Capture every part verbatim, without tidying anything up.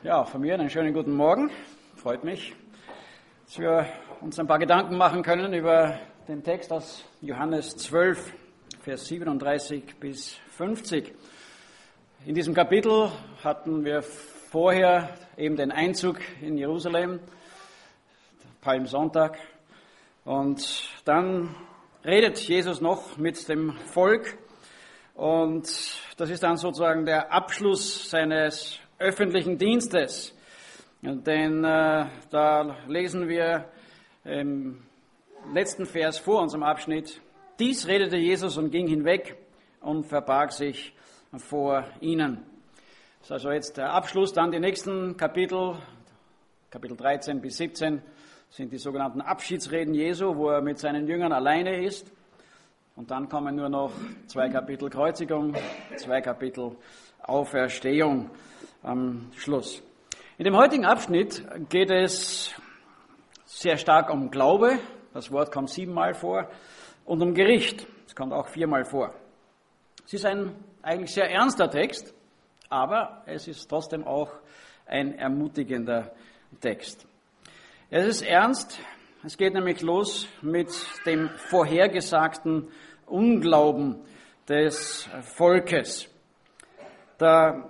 Ja, von mir einen schönen guten Morgen. Freut mich, dass wir uns ein paar Gedanken machen können über den Text aus Johannes zwölf, Vers siebenunddreißig bis fünfzig. In diesem Kapitel hatten wir vorher eben den Einzug in Jerusalem, Palmsonntag, und dann redet Jesus noch mit dem Volk, und das ist dann sozusagen der Abschluss seines öffentlichen Dienstes. Denn äh, da lesen wir im letzten Vers vor unserem Abschnitt: Dies redete Jesus und ging hinweg und verbarg sich vor ihnen. Das ist also jetzt der Abschluss. Dann die nächsten Kapitel, Kapitel dreizehn bis siebzehn, sind die sogenannten Abschiedsreden Jesu, wo er mit seinen Jüngern alleine ist. Und dann kommen nur noch zwei Kapitel Kreuzigung, zwei Kapitel Auferstehung am Schluss. In dem heutigen Abschnitt geht es sehr stark um Glaube. Das Wort kommt siebenmal vor. Und um Gericht. Es kommt auch viermal vor. Es ist ein eigentlich sehr ernster Text, aber es ist trotzdem auch ein ermutigender Text. Es ist ernst. Es geht nämlich los mit dem vorhergesagten Unglauben des Volkes. Da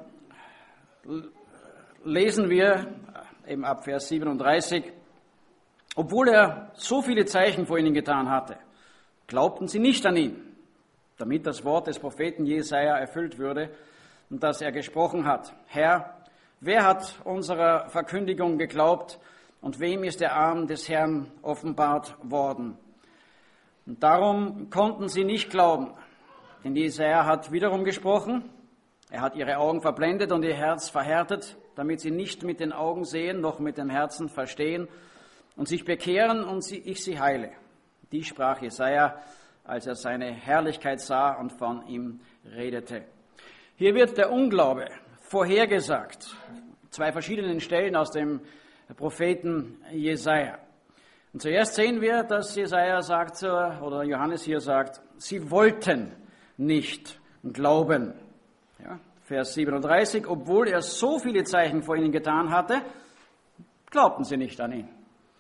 lesen wir eben ab Vers siebenunddreißig: Obwohl er so viele Zeichen vor ihnen getan hatte, glaubten sie nicht an ihn, damit das Wort des Propheten Jesaja erfüllt würde und das er gesprochen hat: Herr, wer hat unserer Verkündigung geglaubt und wem ist der Arm des Herrn offenbart worden? Und darum konnten sie nicht glauben, denn Jesaja hat wiederum gesprochen: Er hat ihre Augen verblendet und ihr Herz verhärtet, damit sie nicht mit den Augen sehen, noch mit dem Herzen verstehen und sich bekehren und sie, ich sie heile. Dies sprach Jesaja, als er seine Herrlichkeit sah und von ihm redete. Hier wird der Unglaube vorhergesagt. Zwei verschiedenen Stellen aus dem Propheten Jesaja. Und zuerst sehen wir, dass Jesaja sagt, oder Johannes hier sagt, sie wollten nicht glauben. Ja, Vers siebenunddreißig: Obwohl er so viele Zeichen vor ihnen getan hatte, glaubten sie nicht an ihn.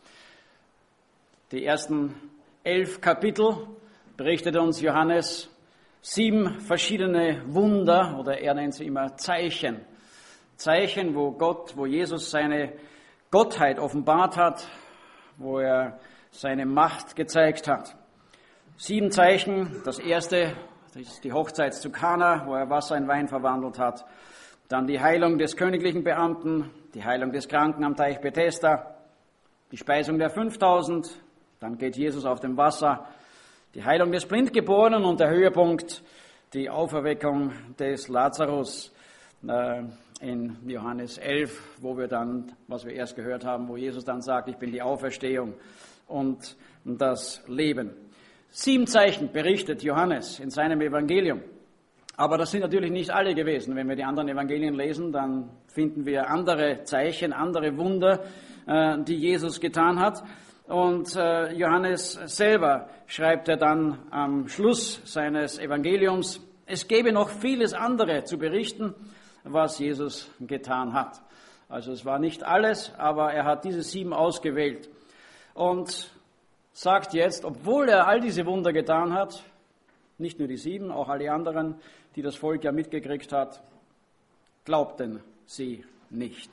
Die ersten elf Kapitel berichtet uns Johannes sieben verschiedene Wunder, oder er nennt sie immer Zeichen. Zeichen, wo Gott, wo Jesus seine Gottheit offenbart hat, wo er seine Macht gezeigt hat. Sieben Zeichen. Das erste, das ist die Hochzeit zu Kana, wo er Wasser in Wein verwandelt hat. Dann die Heilung des königlichen Beamten, die Heilung des Kranken am Teich Bethesda, die Speisung der fünftausend, dann geht Jesus auf dem Wasser, die Heilung des Blindgeborenen und der Höhepunkt, die Auferweckung des Lazarus äh, in Johannes elf, wo wir dann, was wir erst gehört haben, wo Jesus dann sagt: Ich bin die Auferstehung und das Leben. Sieben Zeichen berichtet Johannes in seinem Evangelium. Aber das sind natürlich nicht alle gewesen. Wenn wir die anderen Evangelien lesen, dann finden wir andere Zeichen, andere Wunder, äh, die Jesus getan hat. Und äh, Johannes selber schreibt er dann am Schluss seines Evangeliums: Es gäbe noch vieles andere zu berichten, was Jesus getan hat. Also es war nicht alles, aber er hat diese sieben ausgewählt. Und sagt jetzt, obwohl er all diese Wunder getan hat, nicht nur die sieben, auch alle anderen, die das Volk ja mitgekriegt hat, glaubten sie nicht.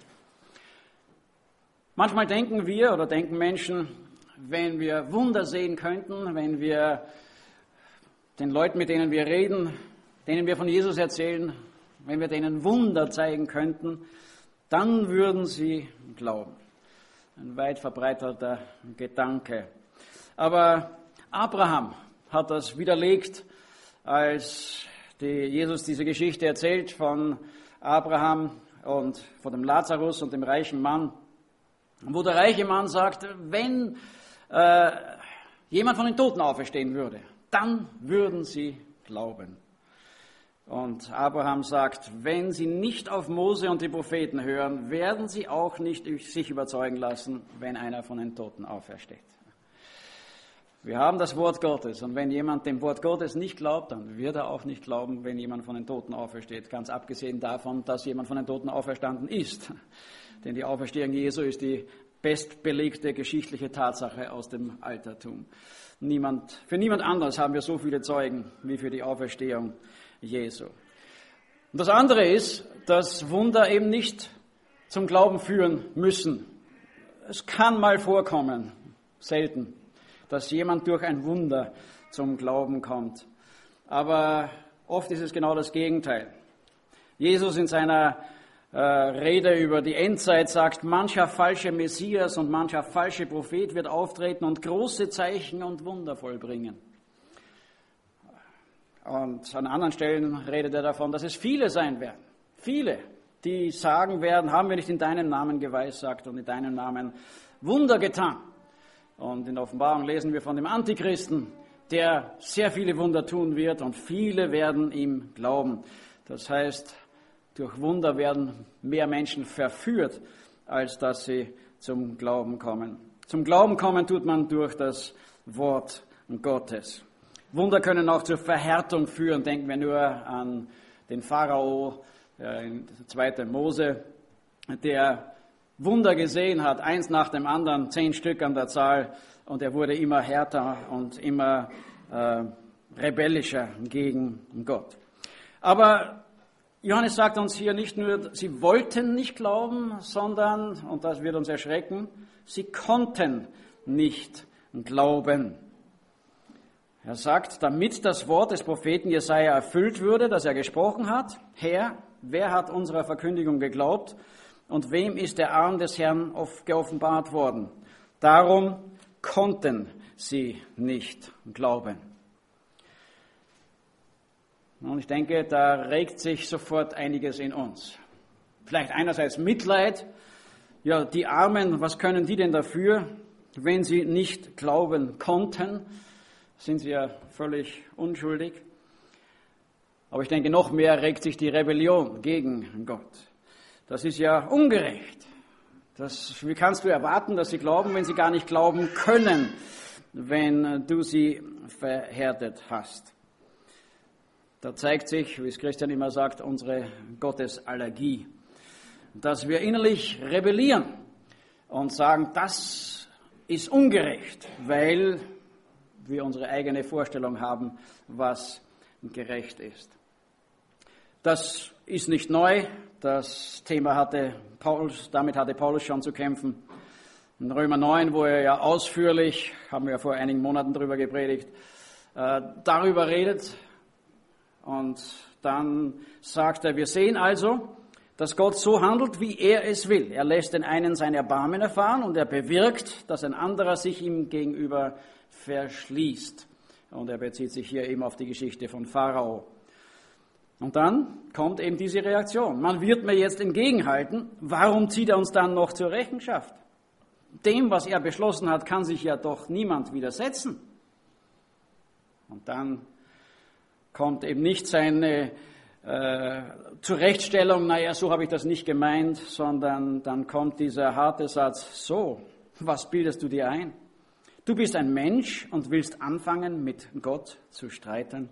Manchmal denken wir oder denken Menschen, wenn wir Wunder sehen könnten, wenn wir den Leuten, mit denen wir reden, denen wir von Jesus erzählen, wenn wir denen Wunder zeigen könnten, dann würden sie glauben. Ein weit verbreiteter Gedanke. Aber Abraham hat das widerlegt, als die Jesus diese Geschichte erzählt von Abraham und von dem Lazarus und dem reichen Mann, wo der reiche Mann sagt, wenn äh, jemand von den Toten auferstehen würde, dann würden sie glauben. Und Abraham sagt, wenn sie nicht auf Mose und die Propheten hören, werden sie auch nicht sich überzeugen lassen, wenn einer von den Toten aufersteht. Wir haben das Wort Gottes und wenn jemand dem Wort Gottes nicht glaubt, dann wird er auch nicht glauben, wenn jemand von den Toten aufersteht. Ganz abgesehen davon, dass jemand von den Toten auferstanden ist. Denn die Auferstehung Jesu ist die bestbelegte geschichtliche Tatsache aus dem Altertum. Niemand, für niemand anderes haben wir so viele Zeugen wie für die Auferstehung Jesu. Und das andere ist, dass Wunder eben nicht zum Glauben führen müssen. Es kann mal vorkommen, selten, dass jemand durch ein Wunder zum Glauben kommt. Aber oft ist es genau das Gegenteil. Jesus in seiner äh, Rede über die Endzeit sagt, mancher falsche Messias und mancher falsche Prophet wird auftreten und große Zeichen und Wunder vollbringen. Und an anderen Stellen redet er davon, dass es viele sein werden. Viele, die sagen werden, haben wir nicht in deinem Namen geweissagt und in deinem Namen Wunder getan. Und in der Offenbarung lesen wir von dem Antichristen, der sehr viele Wunder tun wird und viele werden ihm glauben. Das heißt, durch Wunder werden mehr Menschen verführt, als dass sie zum Glauben kommen. Zum Glauben kommen tut man durch das Wort Gottes. Wunder können auch zur Verhärtung führen. Denken wir nur an den Pharao in zweiter Mose, der Wunder gesehen hat, eins nach dem anderen, zehn Stück an der Zahl, und er wurde immer härter und immer äh, rebellischer gegen Gott. Aber Johannes sagt uns hier nicht nur, sie wollten nicht glauben, sondern, und das wird uns erschrecken, sie konnten nicht glauben. Er sagt, damit das Wort des Propheten Jesaja erfüllt würde, das er gesprochen hat, Herr, wer hat unserer Verkündigung geglaubt? Und wem ist der Arm des Herrn geoffenbart worden? Darum konnten sie nicht glauben. Und ich denke, da regt sich sofort einiges in uns. Vielleicht einerseits Mitleid. Ja, die Armen, was können die denn dafür, wenn sie nicht glauben konnten? Sind sie ja völlig unschuldig. Aber ich denke, noch mehr regt sich die Rebellion gegen Gott. Das ist ja ungerecht. Das, wie kannst du erwarten, dass sie glauben, wenn sie gar nicht glauben können, wenn du sie verhärtet hast? Da zeigt sich, wie es Christian immer sagt, unsere Gottesallergie. Dass wir innerlich rebellieren und sagen, das ist ungerecht, weil wir unsere eigene Vorstellung haben, was gerecht ist. Das ist nicht neu. Das Thema hatte Paulus, damit hatte Paulus schon zu kämpfen. In Römer neun, wo er ja ausführlich, haben wir ja vor einigen Monaten darüber gepredigt, äh, darüber redet. Und dann sagt er, wir sehen also, dass Gott so handelt, wie er es will. Er lässt den einen sein Erbarmen erfahren und er bewirkt, dass ein anderer sich ihm gegenüber verschließt. Und er bezieht sich hier eben auf die Geschichte von Pharao. Und dann kommt eben diese Reaktion. Man wird mir jetzt entgegenhalten, warum zieht er uns dann noch zur Rechenschaft? Dem, was er beschlossen hat, kann sich ja doch niemand widersetzen. Und dann kommt eben nicht seine äh, Zurechtstellung, naja, so habe ich das nicht gemeint, sondern dann kommt dieser harte Satz, so, was bildest du dir ein? Du bist ein Mensch und willst anfangen, mit Gott zu streiten.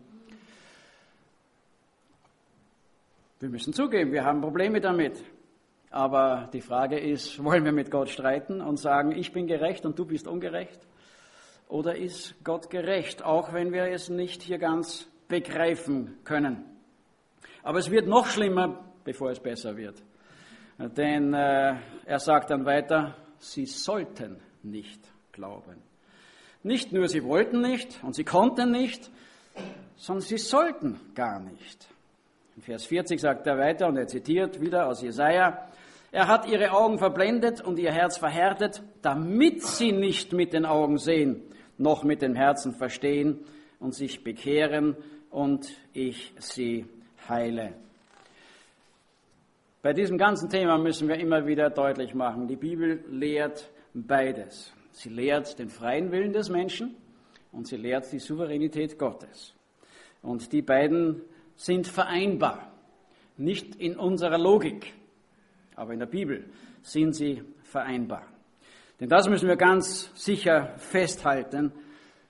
Wir müssen zugeben, wir haben Probleme damit. Aber die Frage ist, wollen wir mit Gott streiten und sagen, ich bin gerecht und du bist ungerecht? Oder ist Gott gerecht, auch wenn wir es nicht hier ganz begreifen können? Aber es wird noch schlimmer, bevor es besser wird. Denn äh, er sagt dann weiter, sie sollten nicht glauben. Nicht nur sie wollten nicht und sie konnten nicht, sondern sie sollten gar nicht. In Vers vierzig sagt er weiter und er zitiert wieder aus Jesaja, er hat ihre Augen verblendet und ihr Herz verhärtet, damit sie nicht mit den Augen sehen, noch mit dem Herzen verstehen und sich bekehren und ich sie heile. Bei diesem ganzen Thema müssen wir immer wieder deutlich machen, die Bibel lehrt beides. Sie lehrt den freien Willen des Menschen und sie lehrt die Souveränität Gottes. Und die beiden sind vereinbar. Nicht in unserer Logik, aber in der Bibel sind sie vereinbar. Denn das müssen wir ganz sicher festhalten.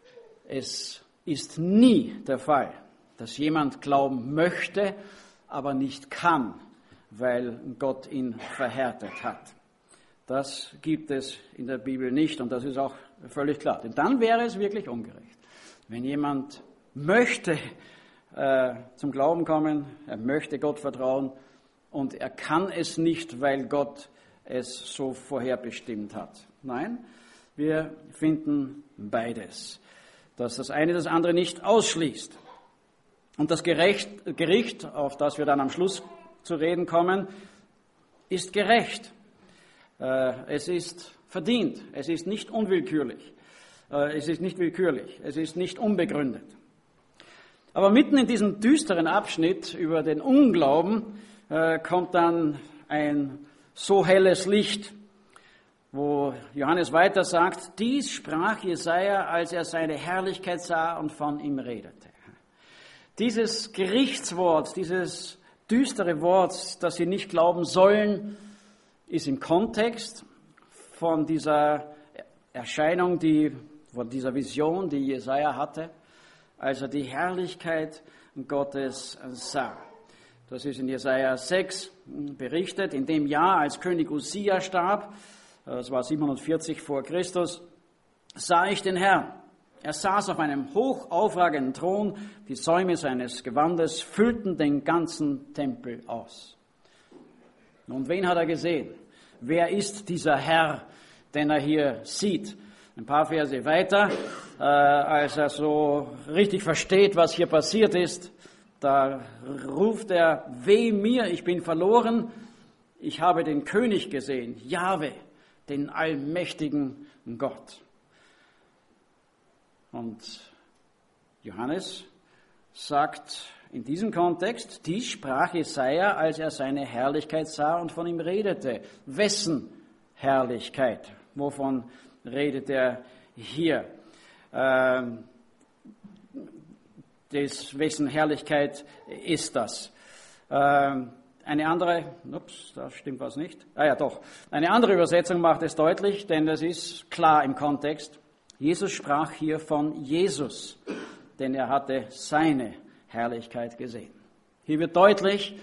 Es ist nie der Fall, dass jemand glauben möchte, aber nicht kann, weil Gott ihn verhärtet hat. Das gibt es in der Bibel nicht und das ist auch völlig klar. Denn dann wäre es wirklich ungerecht. Wenn jemand möchte äh, zum Glauben kommen, er möchte Gott vertrauen und er kann es nicht, weil Gott es so vorherbestimmt hat. Nein, wir finden beides, dass das eine das andere nicht ausschließt. Und das Gericht, Gericht, auf das wir dann am Schluss zu reden kommen, ist gerecht. Es ist verdient. Es ist nicht unwillkürlich. Es ist nicht willkürlich. Es ist nicht unbegründet. Aber mitten in diesem düsteren Abschnitt über den Unglauben kommt dann ein so helles Licht, wo Johannes weiter sagt, dies sprach Jesaja, als er seine Herrlichkeit sah und von ihm redete. Dieses Gerichtswort, dieses düstere Wort, dass sie nicht glauben sollen, ist im Kontext von dieser Erscheinung, die, von dieser Vision, die Jesaja hatte, als er die Herrlichkeit Gottes sah. Das ist in Jesaja sechs berichtet. In dem Jahr, als König Usia starb, das war siebenhundertvierzig vor Christus, sah ich den Herrn. Er saß auf einem hoch aufragenden Thron, die Säume seines Gewandes füllten den ganzen Tempel aus. Und wen hat er gesehen? Wer ist dieser Herr, den er hier sieht? Ein paar Verse weiter, äh, als er so richtig versteht, was hier passiert ist, da ruft er, weh mir, ich bin verloren, ich habe den König gesehen, Jahwe, den allmächtigen Gott. Und Johannes sagt in diesem Kontext, dies sprach Jesaja, als er seine Herrlichkeit sah und von ihm redete. Wessen Herrlichkeit? Wovon redet er hier? Ähm, des, wessen Herrlichkeit ist das? Ähm, eine andere, ups, da stimmt was nicht. Ah ja, doch. Eine andere Übersetzung macht es deutlich, denn es ist klar im Kontext. Jesus sprach hier von Jesus, denn er hatte seine Herrlichkeit gesehen. Hier wird deutlich,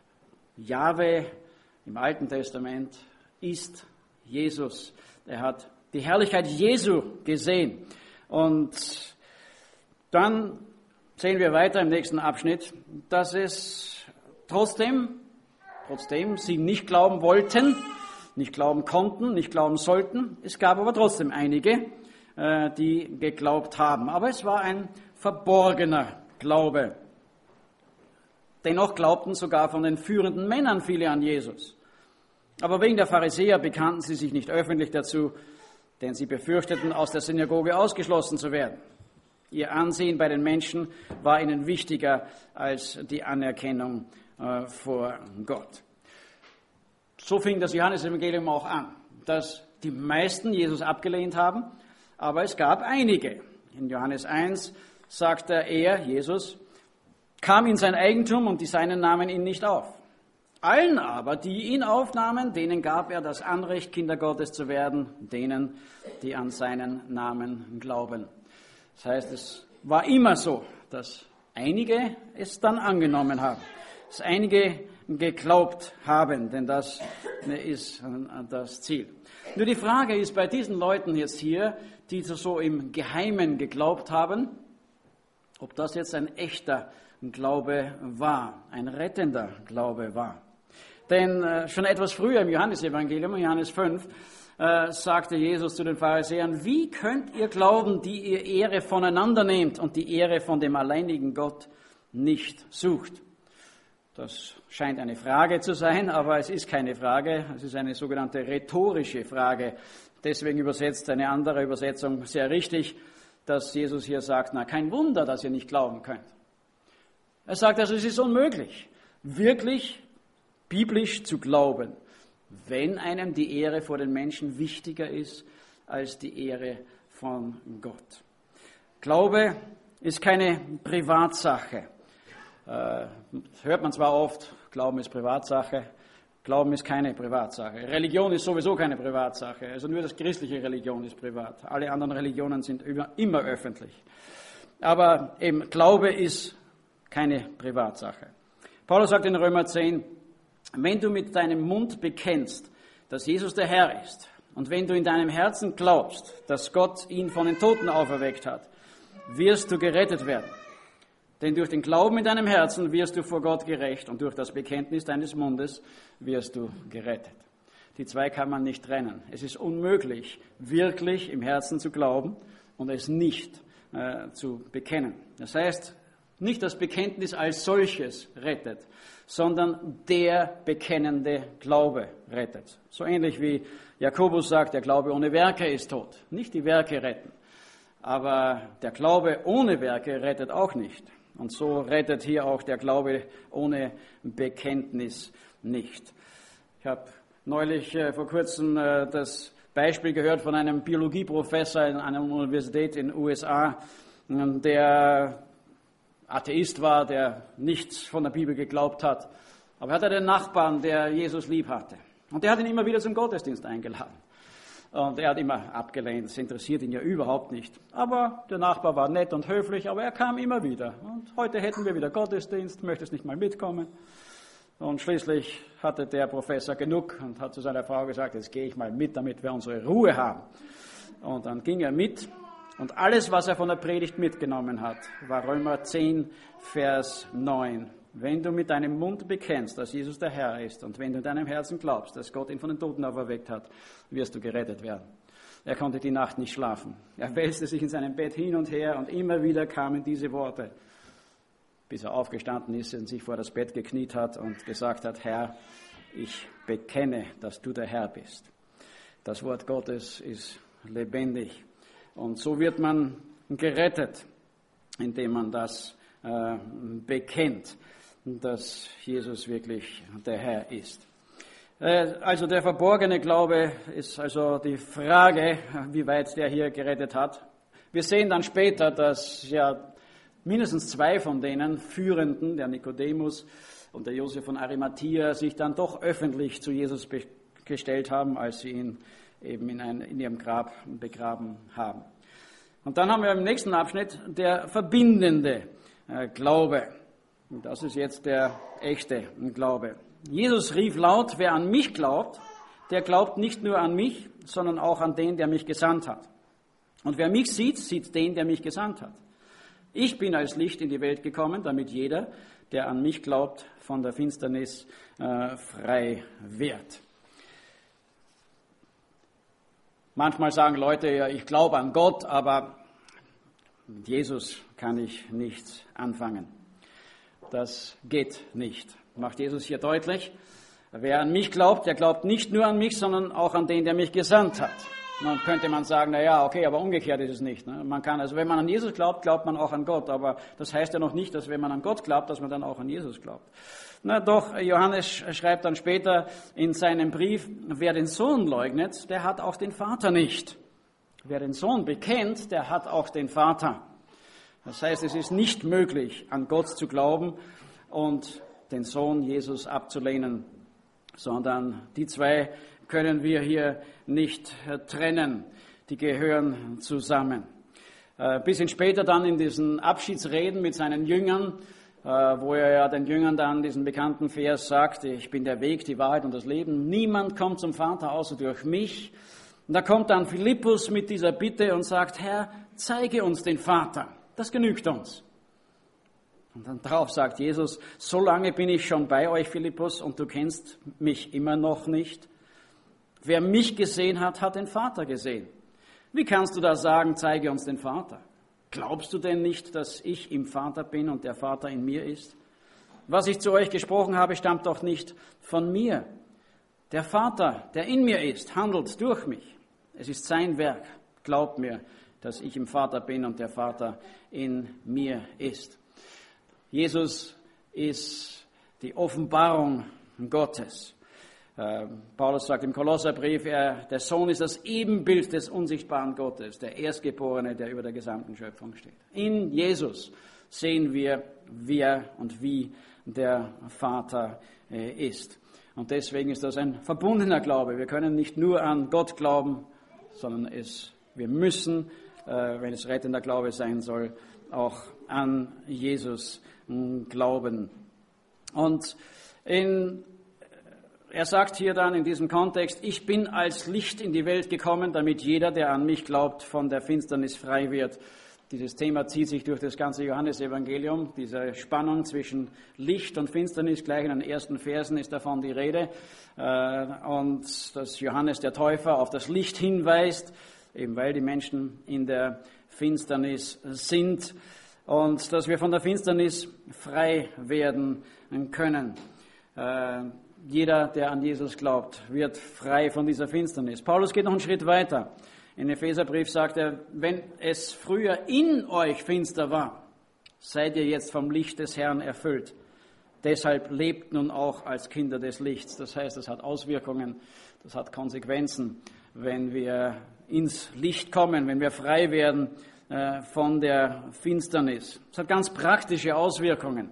Jahwe im Alten Testament ist Jesus. Er hat die Herrlichkeit Jesu gesehen. Und dann sehen wir weiter im nächsten Abschnitt, dass es trotzdem, trotzdem sie nicht glauben wollten, nicht glauben konnten, nicht glauben sollten. Es gab aber trotzdem einige, die geglaubt haben. Aber es war ein verborgener Glaube. Dennoch glaubten sogar von den führenden Männern viele an Jesus. Aber wegen der Pharisäer bekannten sie sich nicht öffentlich dazu, denn sie befürchteten, aus der Synagoge ausgeschlossen zu werden. Ihr Ansehen bei den Menschen war ihnen wichtiger als die Anerkennung äh, vor Gott. So fing das Johannesevangelium auch an, dass die meisten Jesus abgelehnt haben, aber es gab einige. In Johannes eins sagt er, er, Jesus, kam in sein Eigentum und die Seinen nahmen ihn nicht auf. Allen aber, die ihn aufnahmen, denen gab er das Anrecht, Kinder Gottes zu werden, denen, die an seinen Namen glauben. Das heißt, es war immer so, dass einige es dann angenommen haben, dass einige geglaubt haben, denn das ist das Ziel. Nur die Frage ist bei diesen Leuten jetzt hier, die so im Geheimen geglaubt haben, ob das jetzt ein echter Glaube war, ein rettender Glaube war. Denn äh, schon etwas früher im Johannesevangelium, Johannes fünf, äh, sagte Jesus zu den Pharisäern, wie könnt ihr glauben, die ihr Ehre voneinander nehmt und die Ehre von dem alleinigen Gott nicht sucht? Das scheint eine Frage zu sein, aber es ist keine Frage, es ist eine sogenannte rhetorische Frage. Deswegen übersetzt eine andere Übersetzung sehr richtig, dass Jesus hier sagt, na kein Wunder, dass ihr nicht glauben könnt. Er sagt also, es ist unmöglich, wirklich biblisch zu glauben, wenn einem die Ehre vor den Menschen wichtiger ist als die Ehre von Gott. Glaube ist keine Privatsache. Das hört man zwar oft, Glauben ist Privatsache, Glauben ist keine Privatsache. Religion ist sowieso keine Privatsache, also nur das christliche Religion ist privat. Alle anderen Religionen sind immer öffentlich. Aber eben Glaube ist keine Privatsache. Paulus sagt in Römer zehn, wenn du mit deinem Mund bekennst, dass Jesus der Herr ist, und wenn du in deinem Herzen glaubst, dass Gott ihn von den Toten auferweckt hat, wirst du gerettet werden. Denn durch den Glauben in deinem Herzen wirst du vor Gott gerecht und durch das Bekenntnis deines Mundes wirst du gerettet. Die zwei kann man nicht trennen. Es ist unmöglich, wirklich im Herzen zu glauben und es nicht äh, zu bekennen. Das heißt, nicht das Bekenntnis als solches rettet, sondern der bekennende Glaube rettet. So ähnlich wie Jakobus sagt, der Glaube ohne Werke ist tot. Nicht die Werke retten, aber der Glaube ohne Werke rettet auch nicht. Und so rettet hier auch der Glaube ohne Bekenntnis nicht. Ich habe neulich äh, vor kurzem äh, das Beispiel gehört von einem Biologieprofessor in einer Universität in den U S A, der Atheist war, der nichts von der Bibel geglaubt hat. Aber er hatte einen Nachbarn, der Jesus lieb hatte. Und der hat ihn immer wieder zum Gottesdienst eingeladen. Und er hat immer abgelehnt, das interessiert ihn ja überhaupt nicht. Aber der Nachbar war nett und höflich, aber er kam immer wieder. Und heute hätten wir wieder Gottesdienst, möchtest nicht mal mitkommen? Und schließlich hatte der Professor genug und hat zu seiner Frau gesagt, jetzt gehe ich mal mit, damit wir unsere Ruhe haben. Und dann ging er mit. Und alles, was er von der Predigt mitgenommen hat, war Römer zehn, Vers neun. Wenn du mit deinem Mund bekennst, dass Jesus der Herr ist, und wenn du in deinem Herzen glaubst, dass Gott ihn von den Toten auferweckt hat, wirst du gerettet werden. Er konnte die Nacht nicht schlafen. Er wälzte sich in seinem Bett hin und her und immer wieder kamen diese Worte, bis er aufgestanden ist und sich vor das Bett gekniet hat und gesagt hat, Herr, ich bekenne, dass du der Herr bist. Das Wort Gottes ist lebendig. Und so wird man gerettet, indem man das äh, bekennt, dass Jesus wirklich der Herr ist. Äh, also der verborgene Glaube ist also die Frage, wie weit der hier gerettet hat. Wir sehen dann später, dass ja mindestens zwei von denen Führenden, der Nikodemus und der Josef von Arimathea, sich dann doch öffentlich zu Jesus be- gestellt haben, als sie ihn eben in, ein, in ihrem Grab begraben haben. Und dann haben wir im nächsten Abschnitt der verbindende äh, Glaube. Und das ist jetzt der echte Glaube. Jesus rief laut, wer an mich glaubt, der glaubt nicht nur an mich, sondern auch an den, der mich gesandt hat. Und wer mich sieht, sieht den, der mich gesandt hat. Ich bin als Licht in die Welt gekommen, damit jeder, der an mich glaubt, von der Finsternis äh, frei wird. Manchmal sagen Leute, ja, ich glaube an Gott, aber mit Jesus kann ich nichts anfangen. Das geht nicht. Macht Jesus hier deutlich. Wer an mich glaubt, der glaubt nicht nur an mich, sondern auch an den, der mich gesandt hat. Dann könnte man sagen, na ja, okay, aber umgekehrt ist es nicht. Ne? Man kann, also wenn man an Jesus glaubt, glaubt man auch an Gott. Aber das heißt ja noch nicht, dass wenn man an Gott glaubt, dass man dann auch an Jesus glaubt. Na doch, Johannes schreibt dann später in seinem Brief, wer den Sohn leugnet, der hat auch den Vater nicht. Wer den Sohn bekennt, der hat auch den Vater. Das heißt, es ist nicht möglich, an Gott zu glauben und den Sohn Jesus abzulehnen, sondern die zwei können wir hier nicht trennen. Die gehören zusammen. Ein bisschen später dann in diesen Abschiedsreden mit seinen Jüngern, wo er ja den Jüngern dann diesen bekannten Vers sagt, ich bin der Weg, die Wahrheit und das Leben. Niemand kommt zum Vater außer durch mich. Und da kommt dann Philippus mit dieser Bitte und sagt, Herr, zeige uns den Vater. Das genügt uns. Und dann drauf sagt Jesus, so lange bin ich schon bei euch, Philippus, und du kennst mich immer noch nicht. Wer mich gesehen hat, hat den Vater gesehen. Wie kannst du da sagen, zeige uns den Vater? Glaubst du denn nicht, dass ich im Vater bin und der Vater in mir ist? Was ich zu euch gesprochen habe, stammt doch nicht von mir. Der Vater, der in mir ist, handelt durch mich. Es ist sein Werk. Glaubt mir, dass ich im Vater bin und der Vater in mir ist. Jesus ist die Offenbarung Gottes. Paulus sagt im Kolosserbrief, er, der Sohn ist das Ebenbild des unsichtbaren Gottes, der Erstgeborene, der über der gesamten Schöpfung steht. In Jesus sehen wir, wer und wie der Vater ist. Und deswegen ist das ein verbundener Glaube. Wir können nicht nur an Gott glauben, sondern es, wir müssen, wenn es rettender Glaube sein soll, auch an Jesus glauben. Und in, er sagt hier dann in diesem Kontext, ich bin als Licht in die Welt gekommen, damit jeder, der an mich glaubt, von der Finsternis frei wird. Dieses Thema zieht sich durch das ganze Johannesevangelium. Diese Spannung zwischen Licht und Finsternis, gleich in den ersten Versen ist davon die Rede. Und dass Johannes der Täufer auf das Licht hinweist, eben weil die Menschen in der Finsternis sind. Und dass wir von der Finsternis frei werden können. Äh, jeder, der an Jesus glaubt, wird frei von dieser Finsternis. Paulus geht noch einen Schritt weiter. In Epheserbrief sagt er, wenn es früher in euch finster war, seid ihr jetzt vom Licht des Herrn erfüllt. Deshalb lebt nun auch als Kinder des Lichts. Das heißt, es hat Auswirkungen, das hat Konsequenzen, wenn wir ins Licht kommen, wenn wir frei werden von der Finsternis. Es hat ganz praktische Auswirkungen.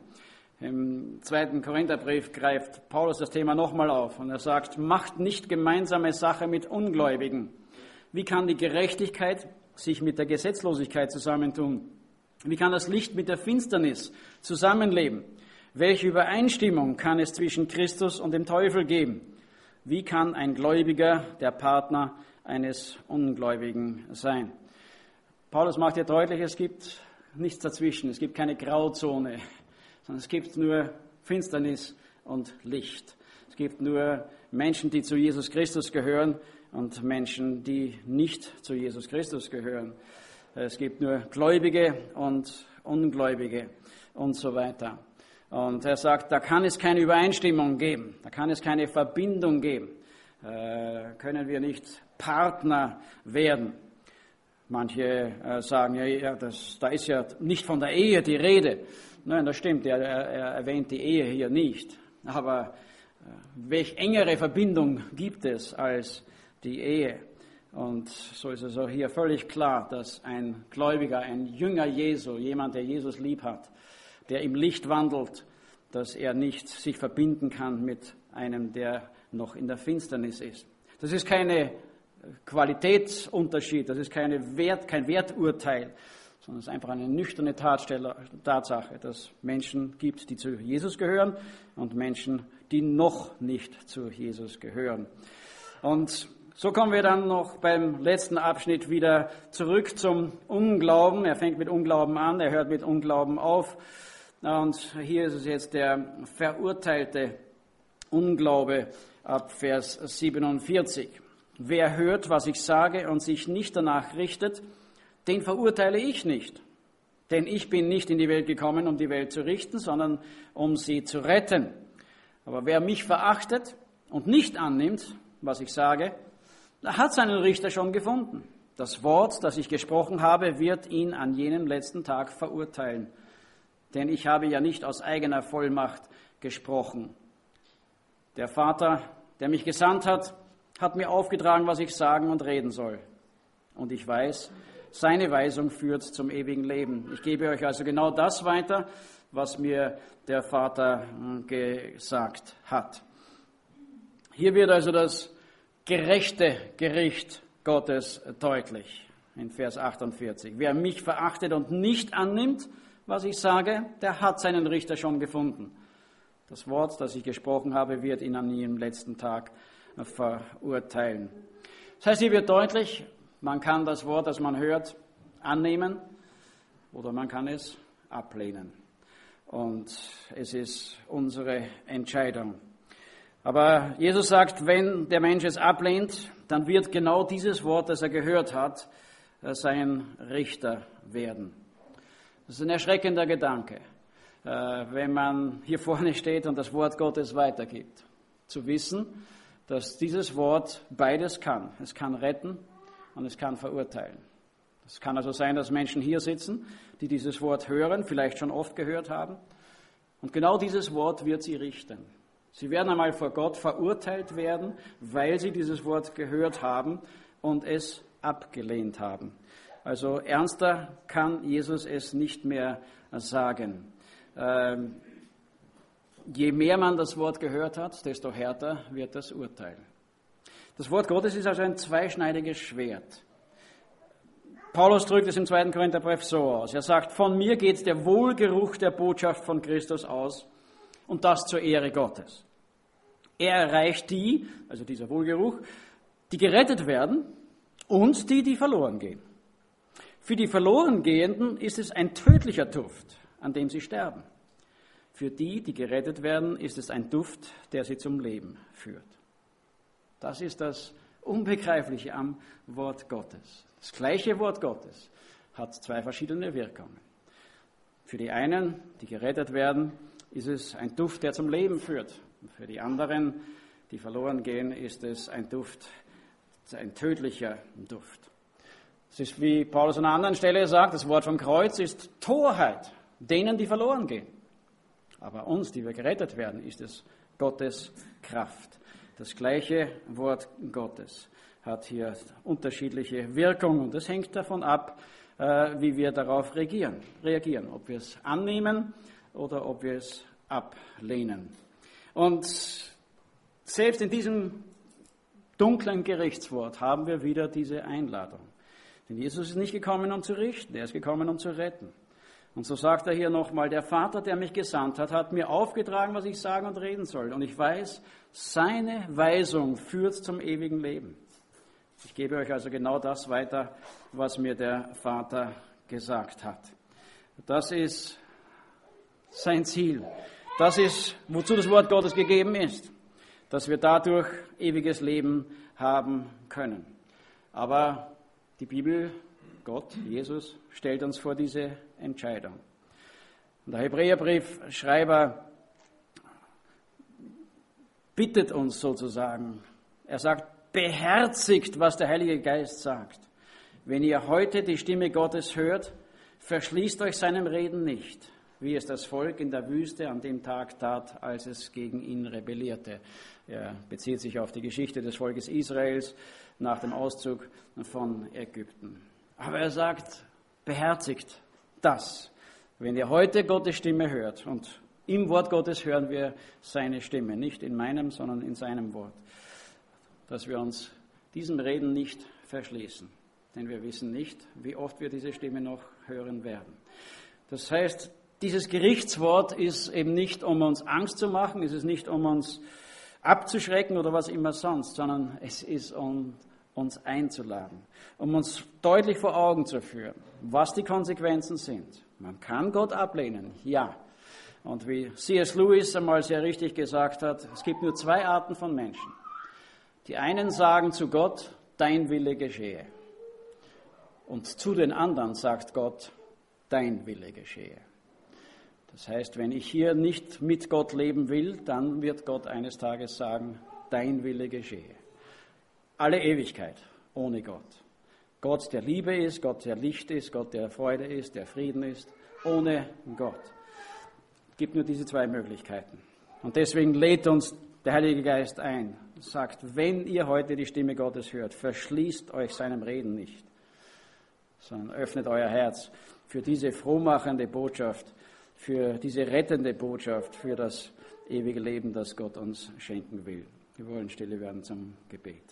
Im zweiten Korintherbrief greift Paulus das Thema nochmal auf und er sagt, macht nicht gemeinsame Sache mit Ungläubigen. Wie kann die Gerechtigkeit sich mit der Gesetzlosigkeit zusammentun? Wie kann das Licht mit der Finsternis zusammenleben? Welche Übereinstimmung kann es zwischen Christus und dem Teufel geben? Wie kann ein Gläubiger der Partner eines Ungläubigen sein? Paulus macht hier deutlich, es gibt nichts dazwischen, es gibt keine Grauzone, sondern es gibt nur Finsternis und Licht. Es gibt nur Menschen, die zu Jesus Christus gehören und Menschen, die nicht zu Jesus Christus gehören. Es gibt nur Gläubige und Ungläubige und so weiter. Und er sagt, da kann es keine Übereinstimmung geben, da kann es keine Verbindung geben, äh, können wir nicht Partner werden. Manche äh, sagen, ja, ja das, da ist ja nicht von der Ehe die Rede. Nein, das stimmt, er, er erwähnt die Ehe hier nicht. Aber äh, welch engere Verbindung gibt es als die Ehe? Und so ist es auch hier völlig klar, dass ein Gläubiger, ein Jünger Jesu, jemand, der Jesus lieb hat, der im Licht wandelt, dass er nicht sich verbinden kann mit einem, der noch in der Finsternis ist. Das ist keine Qualitätsunterschied, das ist keine Wert, kein Werturteil, sondern es ist einfach eine nüchterne Tatsache, dass es Menschen gibt, die zu Jesus gehören und Menschen, die noch nicht zu Jesus gehören. Und so kommen wir dann noch beim letzten Abschnitt wieder zurück zum Unglauben. Er fängt mit Unglauben an, er hört mit Unglauben auf. Und hier ist es jetzt der verurteilte Unglaube ab Vers siebenundvierzig. Wer hört, was ich sage und sich nicht danach richtet, den verurteile ich nicht. Denn ich bin nicht in die Welt gekommen, um die Welt zu richten, sondern um sie zu retten. Aber wer mich verachtet und nicht annimmt, was ich sage, der hat seinen Richter schon gefunden. Das Wort, das ich gesprochen habe, wird ihn an jenem letzten Tag verurteilen. Denn ich habe ja nicht aus eigener Vollmacht gesprochen. Der Vater, der mich gesandt hat, hat mir aufgetragen, was ich sagen und reden soll. Und ich weiß, seine Weisung führt zum ewigen Leben. Ich gebe euch also genau das weiter, was mir der Vater gesagt hat. Hier wird also das gerechte Gericht Gottes deutlich in Vers achtundvierzig. Wer mich verachtet und nicht annimmt, was ich sage, der hat seinen Richter schon gefunden. Das Wort, das ich gesprochen habe, wird ihn an ihrem letzten Tag verurteilen. Das heißt, hier wird deutlich, man kann das Wort, das man hört, annehmen oder man kann es ablehnen. Und es ist unsere Entscheidung. Aber Jesus sagt, wenn der Mensch es ablehnt, dann wird genau dieses Wort, das er gehört hat, sein Richter werden. Das ist ein erschreckender Gedanke, wenn man hier vorne steht und das Wort Gottes weitergibt. Zu wissen, dass dieses Wort beides kann. Es kann retten und es kann verurteilen. Es kann also sein, dass Menschen hier sitzen, die dieses Wort hören, vielleicht schon oft gehört haben. Und genau dieses Wort wird sie richten. Sie werden einmal vor Gott verurteilt werden, weil sie dieses Wort gehört haben und es abgelehnt haben. Also ernster kann Jesus es nicht mehr sagen. Ähm, je mehr man das Wort gehört hat, desto härter wird das Urteil. Das Wort Gottes ist also ein zweischneidiges Schwert. Paulus drückt es im zweiten Korintherbrief so aus. Er sagt, von mir geht der Wohlgeruch der Botschaft von Christus aus und das zur Ehre Gottes. Er erreicht die, also dieser Wohlgeruch, die gerettet werden und die, die verloren gehen. Für die Verlorengehenden ist es ein tödlicher Duft, an dem sie sterben. Für die, die gerettet werden, ist es ein Duft, der sie zum Leben führt. Das ist das Unbegreifliche am Wort Gottes. Das gleiche Wort Gottes hat zwei verschiedene Wirkungen. Für die einen, die gerettet werden, ist es ein Duft, der zum Leben führt. Und für die anderen, die verloren gehen, ist es ein Duft, ein tödlicher Duft. Es ist, wie Paulus an einer anderen Stelle sagt, das Wort vom Kreuz ist Torheit denen, die verloren gehen. Aber uns, die wir gerettet werden, ist es Gottes Kraft. Das gleiche Wort Gottes hat hier unterschiedliche Wirkungen. Und das hängt davon ab, wie wir darauf reagieren, reagieren, ob wir es annehmen oder ob wir es ablehnen. Und selbst in diesem dunklen Gerichtswort haben wir wieder diese Einladung. Denn Jesus ist nicht gekommen, um zu richten, er ist gekommen, um zu retten. Und so sagt er hier nochmal, der Vater, der mich gesandt hat, hat mir aufgetragen, was ich sagen und reden soll. Und ich weiß, seine Weisung führt zum ewigen Leben. Ich gebe euch also genau das weiter, was mir der Vater gesagt hat. Das ist sein Ziel. Das ist, wozu das Wort Gottes gegeben ist, dass wir dadurch ewiges Leben haben können. Aber die Bibel, Gott, Jesus, stellt uns vor diese Entscheidung. Und der Hebräerbriefschreiber bittet uns sozusagen, er sagt, beherzigt, was der Heilige Geist sagt. Wenn ihr heute die Stimme Gottes hört, verschließt euch seinem Reden nicht, wie es das Volk in der Wüste an dem Tag tat, als es gegen ihn rebellierte. Er bezieht sich auf die Geschichte des Volkes Israels nach dem Auszug von Ägypten. Aber er sagt, beherzigt das. Wenn ihr heute Gottes Stimme hört, und im Wort Gottes hören wir seine Stimme, nicht in meinem, sondern in seinem Wort, dass wir uns diesem Reden nicht verschließen. Denn wir wissen nicht, wie oft wir diese Stimme noch hören werden. Das heißt, dieses Gerichtswort ist eben nicht, um uns Angst zu machen, es ist nicht, um uns abzuschrecken oder was immer sonst, sondern es ist, um uns einzuladen, um uns deutlich vor Augen zu führen, was die Konsequenzen sind. Man kann Gott ablehnen, ja. Und wie C S Lewis einmal sehr richtig gesagt hat, es gibt nur zwei Arten von Menschen. Die einen sagen zu Gott, dein Wille geschehe. Und zu den anderen sagt Gott, dein Wille geschehe. Das heißt, wenn ich hier nicht mit Gott leben will, dann wird Gott eines Tages sagen, dein Wille geschehe. Alle Ewigkeit ohne Gott. Gott, der Liebe ist, Gott, der Licht ist, Gott, der Freude ist, der Frieden ist, ohne Gott. Es gibt nur diese zwei Möglichkeiten. Und deswegen lädt uns der Heilige Geist ein, sagt, wenn ihr heute die Stimme Gottes hört, verschließt euch seinem Reden nicht, sondern öffnet euer Herz für diese frohmachende Botschaft, für diese rettende Botschaft, für das ewige Leben, das Gott uns schenken will. Wir wollen stille werden zum Gebet.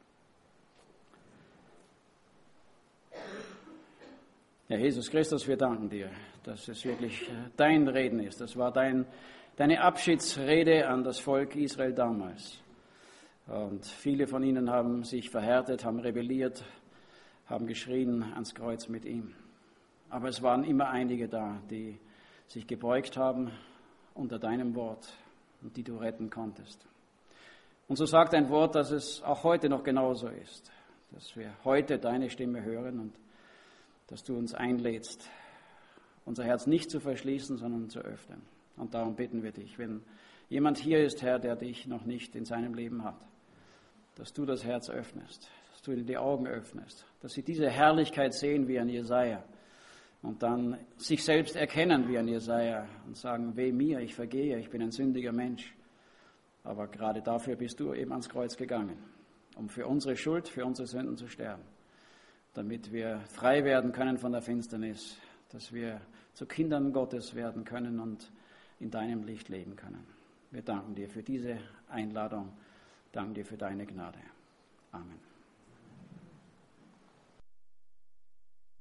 Herr Jesus Christus, wir danken dir, dass es wirklich dein Reden ist. Das war dein, deine Abschiedsrede an das Volk Israel damals. Und viele von ihnen haben sich verhärtet, haben rebelliert, haben geschrien ans Kreuz mit ihm. Aber es waren immer einige da, die sich gebeugt haben unter deinem Wort und die du retten konntest. Und so sagt dein Wort, dass es auch heute noch genauso ist, dass wir heute deine Stimme hören und dass du uns einlädst, unser Herz nicht zu verschließen, sondern zu öffnen. Und darum bitten wir dich, wenn jemand hier ist, Herr, der dich noch nicht in seinem Leben hat, dass du das Herz öffnest, dass du ihnen die Augen öffnest, dass sie diese Herrlichkeit sehen wie an Jesaja und dann sich selbst erkennen wie an Jesaja und sagen, weh mir, ich vergehe, ich bin ein sündiger Mensch. Aber gerade dafür bist du eben ans Kreuz gegangen, um für unsere Schuld, für unsere Sünden zu sterben, damit wir frei werden können von der Finsternis, dass wir zu Kindern Gottes werden können und in deinem Licht leben können. Wir danken dir für diese Einladung, danken dir für deine Gnade. Amen.